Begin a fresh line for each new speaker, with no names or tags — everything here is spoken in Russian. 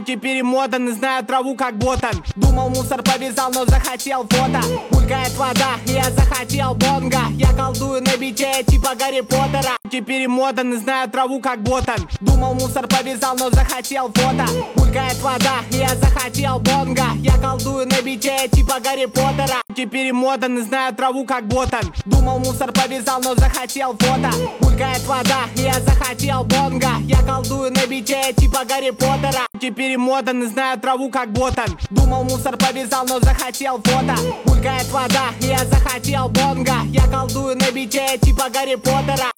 Перемотан и знаю траву как ботан. Думал, мусор повязал, но захотел фото. Булькает вода, и я захотел бонга. Я колдую на бите, типа Гарри Поттера. Перемотан и знаю траву как ботан. Думал, мусор повязал, но захотел фото. Булькает вода, и я захотел бонга. Я колдую на бите, типа Гарри Поттера. Перемотан и знаю траву как ботан. Думал, мусор повязал, но захотел фото. Булькает вода, и я захотел бонга. Я колдую на бите, типа Гарри Поттера. Перемотан и знаю траву как ботан. Думал, мусор повязал, но захотел фото. Булькает вода, и я захотел бонга. Я колдую на бите, типа Гарри Поттера.